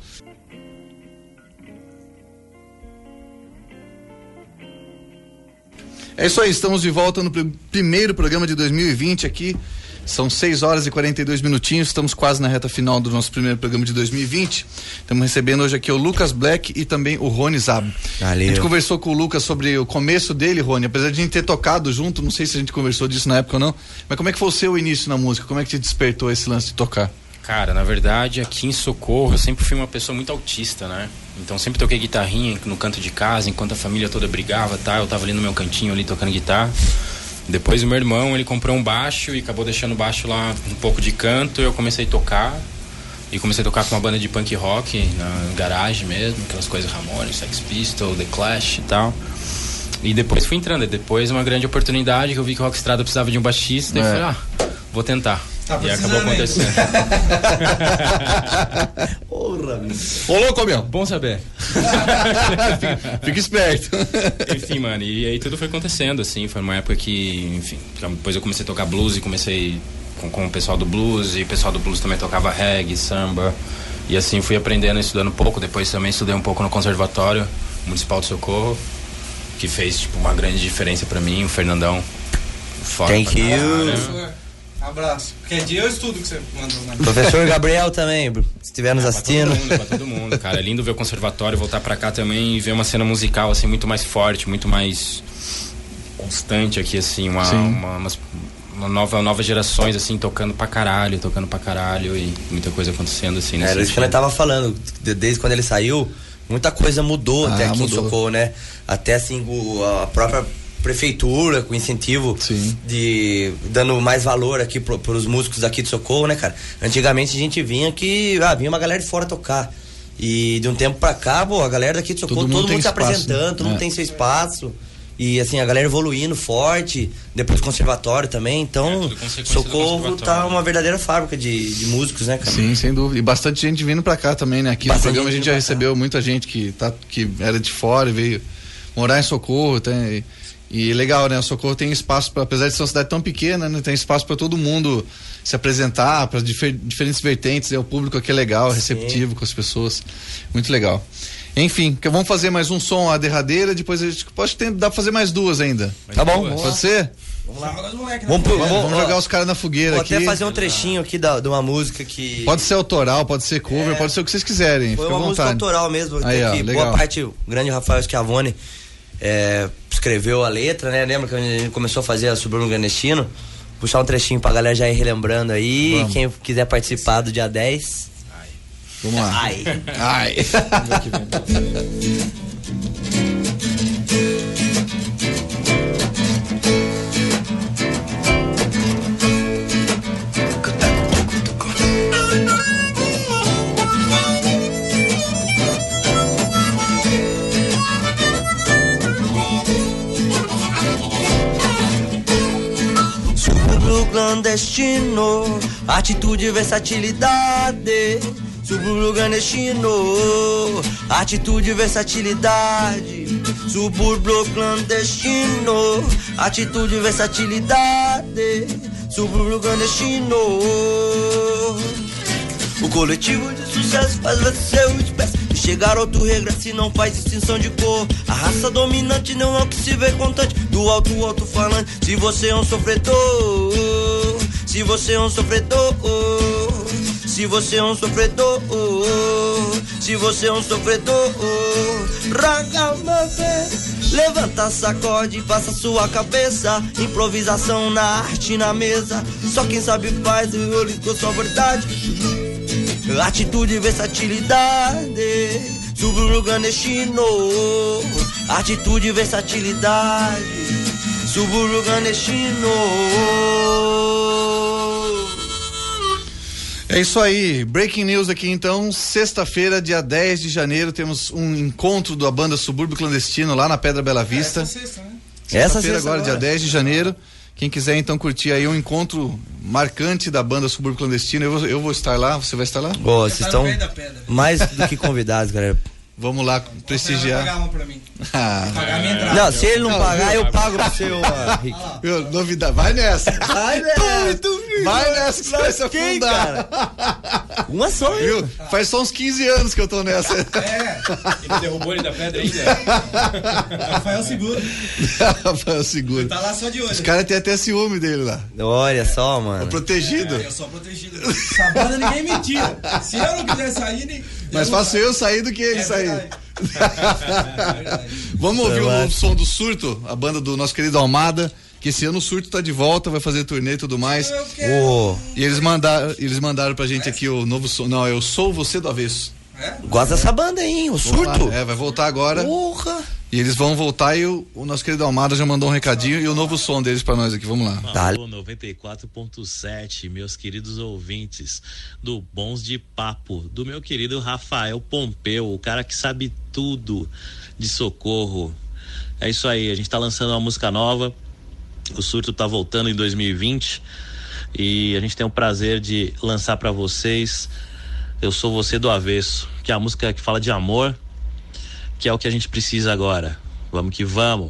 É isso aí, estamos de volta no pr- primeiro programa de dois mil e vinte aqui. São seis horas e quarenta e dois minutinhos, estamos quase na reta final do nosso primeiro programa de dois mil e vinte. Estamos recebendo hoje aqui o Lucas Black e também o Rony Zabo. Valeu. A gente conversou com o Lucas sobre o começo dele, Rony, apesar de a gente ter tocado junto, não sei se a gente conversou disso na época ou não, mas como é que foi o seu início na música? Como é que te despertou esse lance de tocar? Cara, na verdade, aqui em Socorro, eu sempre fui uma pessoa muito autista, né? Então sempre toquei guitarrinha no canto de casa, enquanto a família toda brigava, tá? Eu tava ali no meu cantinho ali tocando guitarra. Depois o meu irmão, ele comprou um baixo e acabou deixando o baixo lá um pouco de canto. Eu comecei a tocar e comecei a tocar com uma banda de punk rock na garagem mesmo, aquelas coisas Ramones, Sex Pistols, The Clash e tal. E depois fui entrando, e depois uma grande oportunidade que eu vi que o Rockstrada precisava de um baixista, é. E falei, ah, vou tentar. Tá e acabou acontecendo. Porra, ô louco, meu. Bom saber. fica, fica esperto. Enfim, mano, e aí tudo foi acontecendo, assim. Foi uma época que, enfim, depois eu comecei a tocar blues e comecei com, com o pessoal do blues, e o pessoal do blues também tocava reggae, samba. E assim fui aprendendo, estudando um pouco. Depois também estudei um pouco no Conservatório Municipal de Socorro, que fez, tipo, uma grande diferença pra mim. O Fernandão, foda. Thank you. Abraço. Qualquer dia eu estudo o que você mandou, né? Professor Gabriel também, se estiver nos é, assistindo. Pra todo mundo, pra todo mundo, cara. É lindo ver o conservatório, voltar pra cá também e ver uma cena musical, assim, muito mais forte, muito mais constante aqui, assim, uma, uma, umas, uma nova, nova gerações, assim, tocando pra caralho, tocando pra caralho e muita coisa acontecendo, assim, nesse Era isso que eu tava falando, desde quando ele saiu, muita coisa mudou ah, até aqui mudou. em Socorro, né? Até assim, o, a própria prefeitura com incentivo Sim. de dando mais valor aqui pro, pros músicos aqui de Socorro, né, cara? Antigamente a gente vinha que ah, vinha uma galera de fora tocar e de um tempo pra cá, pô, a galera daqui de Socorro, todo, todo mundo, mundo se espaço, apresentando, todo é. mundo tem seu espaço e assim, a galera evoluindo forte, depois do conservatório também, então é, Socorro tá uma verdadeira fábrica de, de músicos, né, cara? Sim, sem dúvida, e bastante gente vindo pra cá também, né? Aqui Bastante no programa a gente já cá. recebeu muita gente que, tá, que era de fora e veio morar em Socorro, tem... E legal, né? O Socorro tem espaço, pra, apesar de ser uma cidade tão pequena, né? Tem espaço para todo mundo se apresentar, para difer, diferentes vertentes. É o público aqui é legal, receptivo Sim. com as pessoas. Muito legal. Enfim, que vamos fazer mais um som à derradeira, depois a gente pode ter, dá pra fazer mais duas ainda. Mais tá bom? duas. Pode ser? Vamos lá. Vamos, vamos, vamos, vamos jogar os caras na fogueira vou aqui. Vou até fazer um trechinho aqui da, de uma música que... Pode ser autoral, pode ser cover, é, pode ser o que vocês quiserem. Foi Fica uma à música vontade. autoral mesmo. Aí, ó, que legal. boa parte, o grande Rafael Schiavone é, escreveu a letra, né? Lembra que a gente começou a fazer a Suburban Clandestino? puxar um trechinho pra galera já ir relembrando aí. Vamos. Quem quiser participar do dia dez. Vamos lá. Ai. Ai. Clandestino, atitude e versatilidade. Subúrbio clandestino, atitude e versatilidade. Subúrbio clandestino, atitude e versatilidade. Subúrbio clandestino. O coletivo de sucesso faz você o espécie e chegar ao alto regresso e não faz distinção de cor. A raça dominante não é o que se vê contante do alto, alto falante. Se você é um sofredor, se você é um sofredor, se você é um sofredor, se você é um sofredor, raga uma vez, levanta, sacode, passa sua cabeça. Improvisação na arte, na mesa. Só quem sabe faz, eu ligo com sua verdade. Atitude e versatilidade. Subúrbio clandestino, atitude e versatilidade. Subúrbio clandestino. É isso aí, breaking news aqui então, sexta-feira, dia dez de janeiro, temos um encontro da banda Subúrbio Clandestino lá na Pedra Bela Vista. Essa sexta, né? Sexta-feira agora, agora, dia dez de janeiro. Quem quiser então curtir aí um encontro marcante da banda Subúrbio Clandestino, eu vou, eu vou estar lá, você vai estar lá? Oh, vocês estão mais do que convidados, galera. Vamos lá prestigiar. Pagar uma pra mim. Ah, pagar minha entrada. Não, se ele não, não pagar, eu pago pro seu, uh, Rick. Meu, novidade, vai nessa. Vai nessa. Vai nessa que você vai se afundar. Uma só, hein? Viu? Faz só uns quinze anos que eu tô nessa. É. Ele derrubou ele da pedra ainda. Rafael Seguro. Rafael Seguro. Ele tá lá só de olho. Os caras têm até ciúme dele lá. Olha só, mano. Tô protegido. É, eu sou protegido. Essa banda ninguém me tira. Se eu não quiser sair, nem... Mas faço eu sair do que ele é sair. Verdade. É verdade. Vamos ouvir o som do Surto, a banda do nosso querido Almada, que esse ano o Surto tá de volta, vai fazer turnê e tudo mais. Oh. E eles mandaram, eles mandaram pra gente aqui o novo som. Não, eu sou você do avesso. É? Gosta dessa banda aí, hein? O Surto. É, vai voltar agora. Porra. E eles vão voltar e o, o nosso querido Almada já mandou um recadinho e o novo som deles pra nós aqui, vamos lá. Alô, noventa e quatro ponto sete, meus queridos ouvintes do Bons de Papo, do meu querido Rafael Pompeu, o cara que sabe tudo de Socorro. É isso aí, a gente tá lançando uma música nova, o Surto tá voltando em dois mil e vinte e a gente tem o prazer de lançar pra vocês Eu Sou Você do Avesso, que é a música que fala de amor, que é o que a gente precisa agora. Vamos que vamos.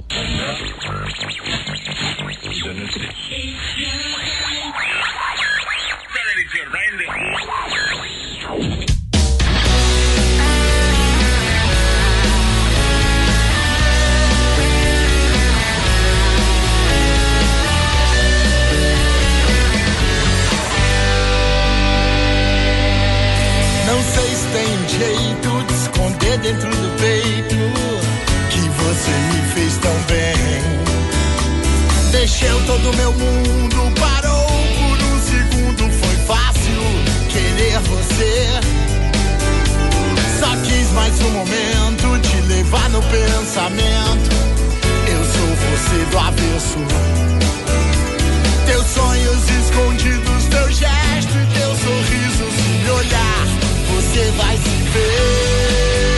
Não sei se tem um jeito de esconder dentro do peito que você me fez tão bem. Mexeu todo meu mundo, parou por um segundo. Foi fácil querer você. Só quis mais um momento te levar no pensamento. Eu sou você do avesso. Teus sonhos escondidos, teu gesto e teu sorriso. Se me olhar, você vai se ver.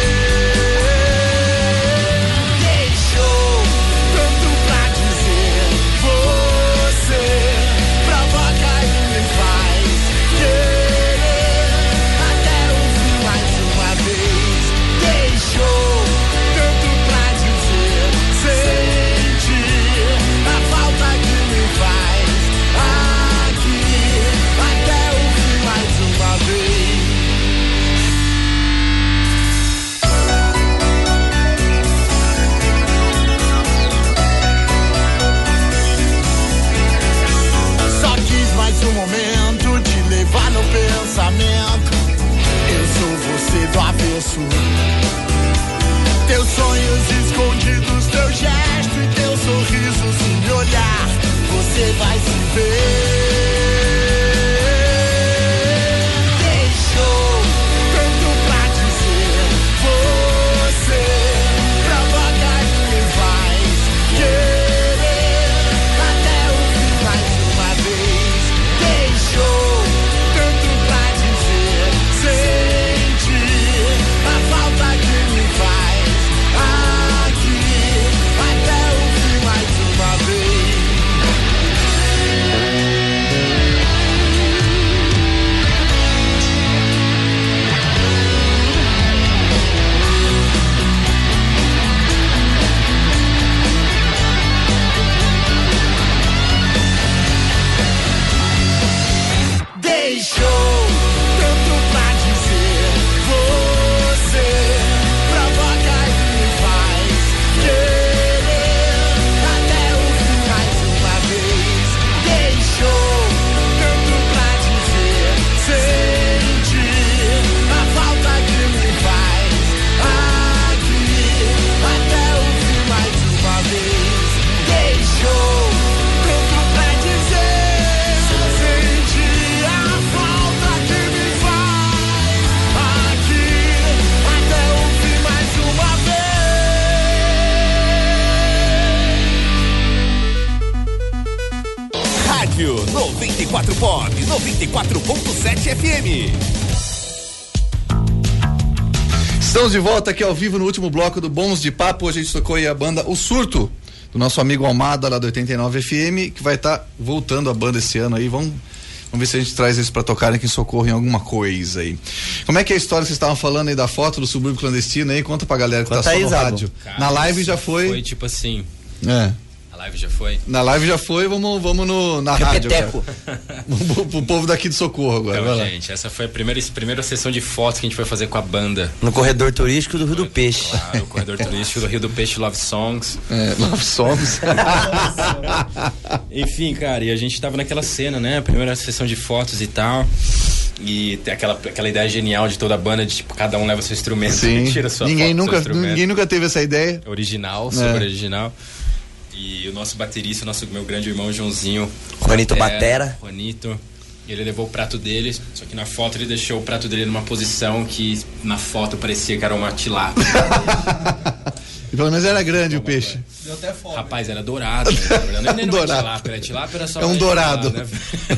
Deixou tanto pra dizer. Você provoca e me faz querer até o fim mais uma vez. Deixou tanto pra dizer. Sentir a falta que me faz aqui, até o fim mais uma vez. noventa e quatro ponto sete F M. Estamos de volta aqui ao vivo no último bloco do Bons de Papo. Hoje a gente tocou aí a banda O Surto, do nosso amigo Almada, lá do oitenta e nove F M, que vai estar tá voltando a banda esse ano aí. Vamos, vamos ver se a gente traz eles pra tocarem aqui em Socorro em alguma coisa aí. Como é que é a história que vocês estavam falando aí da foto do subúrbio clandestino aí? Conta pra galera que Conta tá só aí, no Zabo. Rádio. Cara, na live já foi. Foi tipo assim. É. A live já foi? Na live já foi, vamos, vamos no, na Repeteco. rádio. Vamos pro povo daqui de Socorro agora. Então, gente, essa foi a primeira, primeira sessão de fotos que a gente foi fazer com a banda. No corredor turístico do Rio do Peixe. Claro, o corredor turístico do Rio do Peixe, Love Songs. É, Love Songs. Enfim, cara, e a gente tava naquela cena, né? A primeira sessão de fotos e tal. E tem aquela, aquela ideia genial de toda a banda, de tipo, cada um leva seu instrumento. Sim. Tira sua ninguém foto, nunca, seu ninguém nunca teve essa ideia. Original, é. super original. E o nosso baterista, o nosso, meu grande irmão Joãozinho. Juanito Batera. Juanito. Ele levou o prato dele, só que na foto ele deixou o prato dele numa posição que na foto parecia que era uma tilápia. E pelo menos era grande o peixe. Deu até fome. Rapaz, era dourado. Né? Na verdade, não é nem dourado. tilápia, era tilápia, era só é um dourado. Lá, né?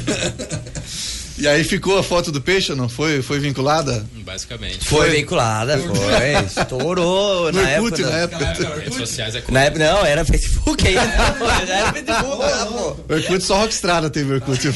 E aí ficou a foto do peixe ou não? Foi, foi vinculada? Basicamente. Foi, foi vinculada, foi. Estourou no na Orkut, época. Na época. Da... Época redes sociais é na época, não, era Facebook ainda. Já era Facebook, lá, pô. Orkut, só Rockstrada teve Orkut.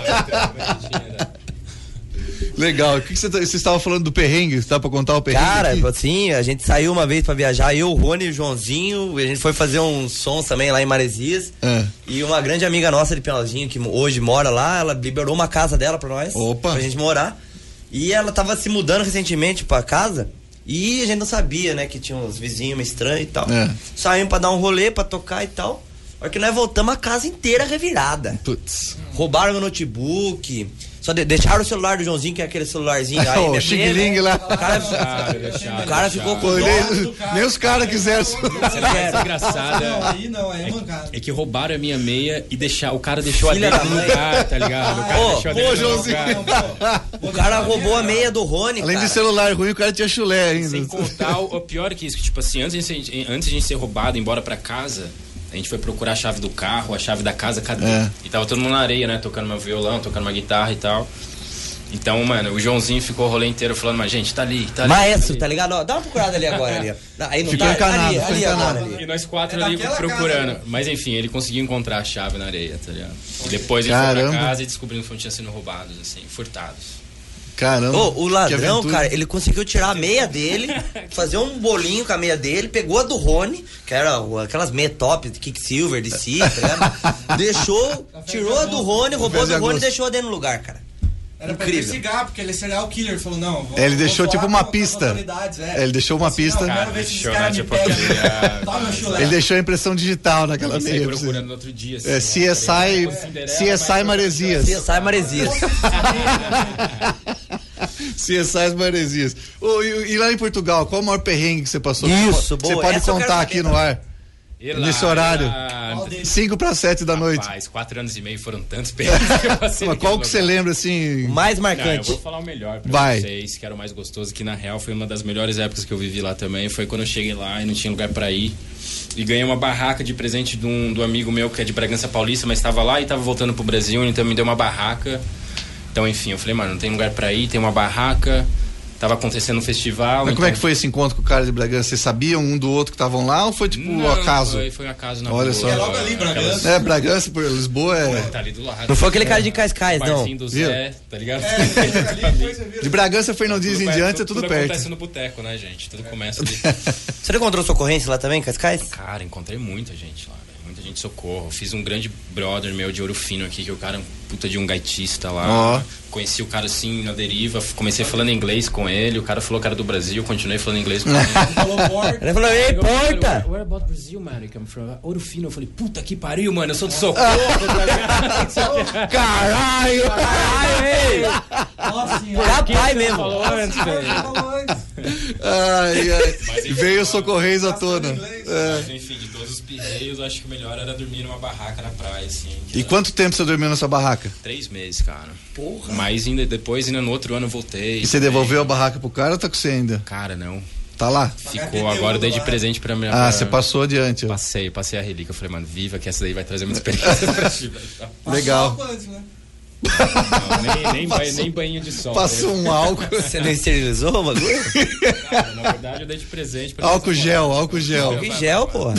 Legal. O que vocês estavam falando do perrengue? Dá pra contar o perrengue? Cara, aqui? assim, a gente saiu uma vez pra viajar, eu, o Rony e o Joãozinho, a gente foi fazer uns sons também lá em Maresias. É. E uma grande amiga nossa de Penalzinho, que hoje mora lá, ela liberou uma casa dela pra nós. Opa! Pra gente morar. E ela tava se mudando recentemente pra casa. E a gente não sabia, né, que tinha uns vizinhos meio estranhos e tal. É. Saímos pra dar um rolê, pra tocar e tal. Só que nós voltamos a casa inteira revirada. Putz. Roubaram meu notebook. Só de, deixaram o celular do Joãozinho, que é aquele celularzinho aí. O xing-ling lá. O cara, deixaram, deixaram, o cara ficou com nem, nem os caras quiseram. É engraçado. Não, aí não, aí é mancada. É que roubaram a minha meia e deixar, o cara deixou a dele no lugar, tá ligado? O cara oh, deixou a dele pô, no Joãozinho. lugar. O cara roubou a meia do Rony, Além cara. de celular ruim, o cara tinha chulé ainda. Sem contar, o, o pior que isso, que tipo assim, antes de, ser, antes de a gente ser roubado e ir embora pra casa, a gente foi procurar a chave do carro, a chave da casa, cadê? É. E tava todo mundo na areia, né? Tocando meu violão, tocando uma guitarra e tal. Então, mano, o Joãozinho ficou o rolê inteiro falando, mas gente, tá ali, tá ali. Maestro, tá, tá ligado? Ó, dá uma procurada ali agora, ali, ó. Aí não ficou tá, encanado, ali, ficou ali encanado. agora, ali. E nós quatro É ali procurando. Casa, mas enfim, ele conseguiu encontrar a chave na areia, tá ligado? E depois ele Caramba. foi pra casa e descobriu que tinha sido roubados, assim, furtados. Caramba. Oh, o ladrão, cara, ele conseguiu tirar a meia dele, fazer um bolinho com a meia dele, pegou a do Rony, que era aquelas meia top de Kicksilver, de si, tá ligado? Deixou, tirou a do Rony, roubou a do Rony e deixou a dele no lugar, cara. Era pra Incrível. investigar, porque ele é serial killer. Ele falou, não, vou, é, ele deixou vou tipo uma pista. É. É, ele deixou uma assim, pista. Não, Cara, ver se deixou, esse cara né, me tipo, pega. Toma meu chulé. Ele deixou a impressão digital naquela Eu saí meia. procurando no outro dia. Assim, É, C S I, C S I Maresias. C S I Maresias. C S I Maresias. Oh, e, e lá em Portugal, qual o maior perrengue que você passou? Isso, Você boa. pode Essa eu quero contar saber aqui no também. ar. E lá, Nesse horário. Lá... cinco para sete da noite. Rapaz, quatro anos e meio foram tantos perrengues que eu passei. Mas qual que você lembra assim? Mais Não, marcante. eu vou falar o melhor pra Vai. vocês, que era o mais gostoso, que na real foi uma das melhores épocas que eu vivi lá também. Foi quando eu cheguei lá e não tinha lugar pra ir. E ganhei uma barraca de presente de um, do amigo meu que é de Bragança Paulista, mas estava lá e estava voltando pro Brasil, então me deu uma barraca. Então, enfim, eu falei, mano, não tem lugar pra ir, tem uma barraca. Tava acontecendo um festival. Mas então... como é que foi esse encontro com o cara de Bragança? Vocês sabiam um do outro que estavam lá ou foi tipo não, acaso? Foi, foi um acaso na Olha rua. só. É logo ali, Bragança. É, Bragança por Lisboa é. Tá ali do lado. Não foi aquele cara de Cascais, não. Barzinho do Zé, tá ligado? É, ali, depois você vira. De Bragança, Fernandinhos em diante é tudo, tudo perto. acontece no boteco, né, gente? Tudo começa ali. Você não encontrou socorrência lá também, Cascais? Cara, encontrei muita gente lá, velho. Muita gente socorro. Fiz um grande brother meu de Ouro Fino aqui, que o cara é um puta de um gaitista lá. Oh. Conheci o cara assim na deriva, comecei falando inglês com ele. O cara falou que era do Brasil, continuei falando inglês com ele. Falou porta. Ele falou, ei, porta! Where about Brazil, man? I'm from Ouro Fino. Eu falei, puta que pariu, mano, eu sou de Socorro. Caralho! Caralho, ei! Nossa senhora. Capaz mesmo. Falou antes, velho. Falou antes. Ai, ai. Mas, enfim, Veio o socorreis à tona. Mas, enfim, de todos os pirreios, eu acho que o melhor era dormir numa barraca na praia, assim. E quanto tempo você dormiu nessa barraca? Três meses, cara. Porra. Mas ainda, depois, ainda no outro ano, eu voltei. E você devolveu a barraca pro cara ou tá com você ainda? Cara, não. Tá lá? Ficou, agora eu dei de presente pra minha... Ah, pra... você passou adiante. Ó. Passei, passei a relíquia. Eu falei, mano, viva que essa daí vai trazer muita experiência pra ti. Legal. Passou antes, né? Não, nem, nem, banho, nem banho de sol. Passou um álcool. Você não esterilizou o bagulho? Cara, na verdade eu dei de presente pra Álcool gel, álcool gel. Álcool gel, porra.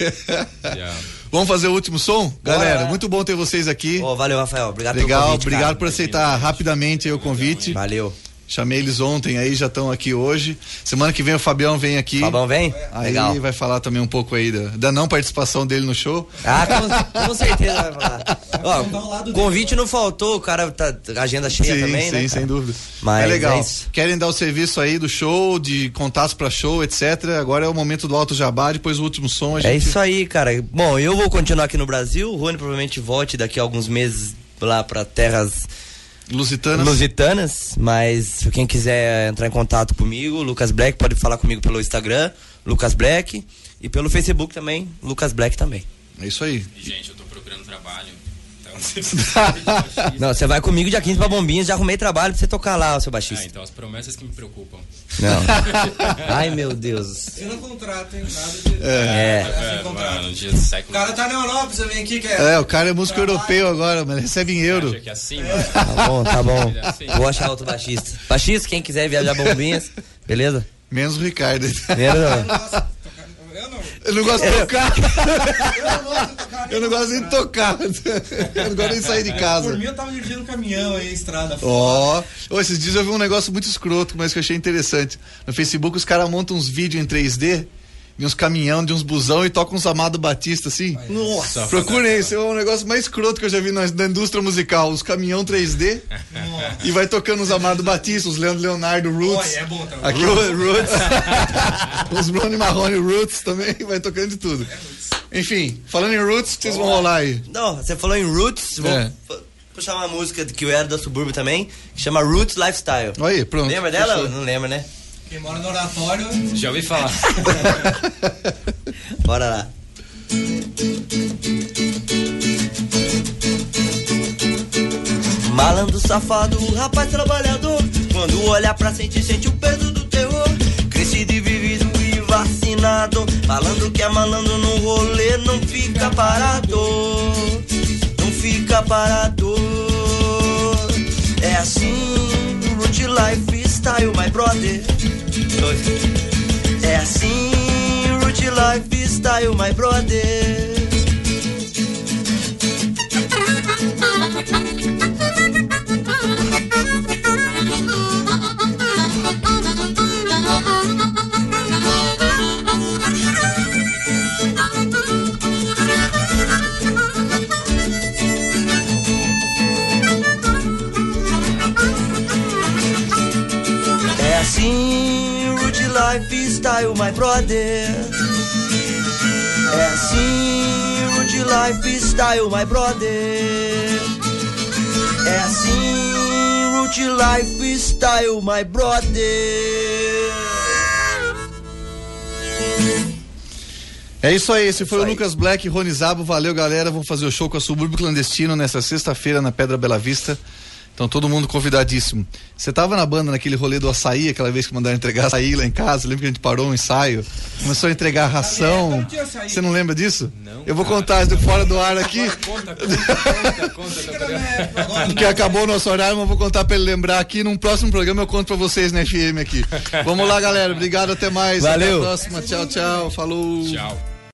Vamos fazer o último som? Bora. Galera, muito bom ter vocês aqui. Oh, valeu, Rafael. Obrigado Legal, pelo convite, obrigado cara. por aceitar rapidamente aí o convite. Valeu. Chamei eles ontem aí, já estão aqui hoje. Semana que vem o Fabião vem aqui. Fabão vem? Aí Legal. vai falar também um pouco aí da, da não participação dele no show. Ah, com, com certeza vai falar. Ó, convite não faltou, o cara tá agenda cheia sim, também, sim, né? Sim, sem dúvida. Mas é legal. é isso. Querem dar o serviço aí do show, de contatos pra show, etcétera. Agora é o momento do Alto Jabá, depois o último som. A gente... É isso aí, cara. Bom, eu vou continuar aqui no Brasil, o Rony provavelmente volte daqui a alguns meses lá pra terras Lusitanas. Lusitanas, mas quem quiser entrar em contato comigo, Lucas Black, pode falar comigo pelo Instagram, Lucas Black, e pelo Facebook também, Lucas Black também. É isso aí. E, gente, eu tô procurando trabalho. Então, não, você vai comigo dia quinze pra Bombinhas, já arrumei trabalho pra você tocar lá, o seu baixista. Ah, então as promessas que me preocupam. Não. Ai, meu Deus. Você não contrata, hein? Nada de. É. É, sem contrato. Mano, dia do século. O cara tá na Europa, você vem aqui, quer. É, o cara é músico europeu agora, mas recebe em euro. Acha que é assim, mano? Tá bom, tá bom. É assim. Vou achar outro baixista. Baixista, quem quiser viajar Bombinhas, beleza? Menos o Ricardo. Beleza? Eu não gosto de tocar. Eu não gosto de tocar. Eu não gosto nem de tocar. Eu não gosto nem de sair de casa. Por mim, eu tava dirigindo um caminhão aí, estrada. Ó, oh, esses dias eu vi um negócio muito escroto, mas que eu achei interessante. No Facebook os caras montam uns vídeos em três D de uns caminhão, de uns busão e tocam uns Amado Batista assim. Nossa. Procurem isso, é um negócio mais escroto que eu já vi na, na indústria musical. Os caminhão três D e vai tocando os Amado Batista, os Leandro Leonardo Roots. Olha, é bom também. Aqui o Roots. Os Ronnie Marrone Roots também, vai tocando de tudo. Enfim, falando em Roots, que vocês vão rolar aí? Não, você falou em Roots, vou É. puxar uma música que eu era da Subúrbio também, que chama Roots Lifestyle. Aí, pronto. Lembra dela? Fechou. Não lembra, né? Quem mora no oratório. Já ouvi falar. Bora lá. Malandro safado, rapaz trabalhador, quando olha pra sentir, sente o peso do terror. Crescido e vivido e vacinado, malandro que é malandro no rolê, não fica parado, não fica parado. É assim, root lifestyle, my brother. É assim, root lifestyle, my brother. É assim, root lifestyle, my brother. É assim, root lifestyle, my brother. É assim, root lifestyle, my brother. É isso aí, esse foi Isso o aí. Lucas Black e Rony Zabo, valeu galera, vamos fazer o show com a Subúrbio Clandestino nessa sexta-feira na Pedra Bela Vista, então todo mundo convidadíssimo. Você tava na banda naquele rolê do açaí, aquela vez que mandaram entregar açaí lá em casa, lembra que a gente parou um ensaio, começou a entregar ração, você não lembra disso? Não, Eu vou cara. contar isso fora do ar aqui, Conta, conta, conta, conta, conta. porque acabou o nosso horário, mas eu vou contar pra ele lembrar aqui, num próximo programa eu conto pra vocês na F M aqui. Vamos lá galera, obrigado, até mais, Valeu. até a próxima, tchau, tchau, falou. Tchau.